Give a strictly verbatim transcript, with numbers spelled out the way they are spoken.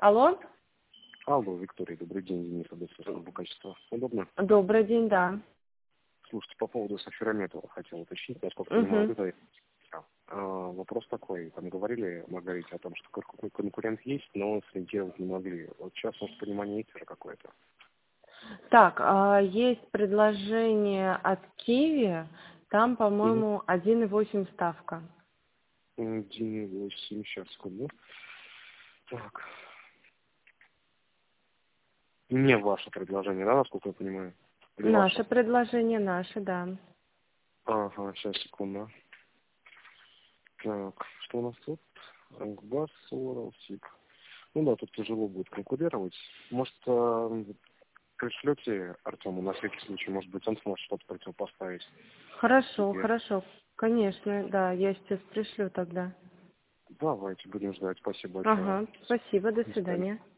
Алло? Алло, Виктория, добрый день, Денис, Одесса, служба качества. Удобно? Добрый день, да. Слушайте, по поводу Софирометова хотел уточнить, насколько понимаю, Угу. это а, вопрос такой, там говорили, Маргарите, о том, что какой конкурент есть, но сориентировать не могли. Вот сейчас, может, понимание есть уже какое-то? Так, а, есть предложение от Киви, там, Угу. по-моему, один и восемь ставка. один восемь, сейчас, секунду. Так. Не ваше предложение, да, насколько я понимаю? Или Наше ваше? предложение, наше, да. Ага, сейчас, секунду. Так, что у нас тут? Ангбас, Орал, Сик. Ну да, тут тяжело будет конкурировать. Может, э, пришлете Артему на всякий случай, может быть, он сможет что-то противопоставить Хорошо, тебе. хорошо. Конечно, да, я сейчас пришлю тогда. Давайте, будем ждать. Спасибо большое. Ага, спасибо, до До свидания. свидания.